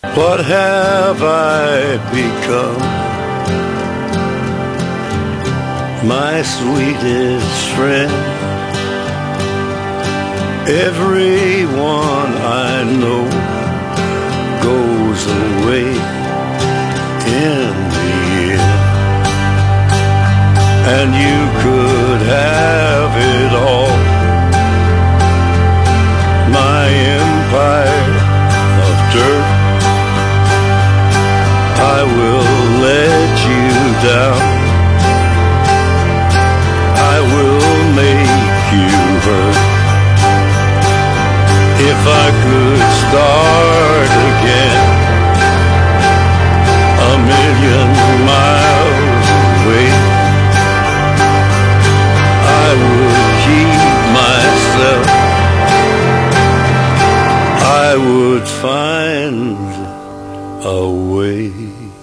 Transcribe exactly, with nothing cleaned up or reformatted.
What have I become? My sweetest friend. Everyone I know goes away in the end, and you could have it all. My empire of dirt, I will let you down. I will make you hurt. If I could start again, a million miles away, I would keep myself. I would find a way.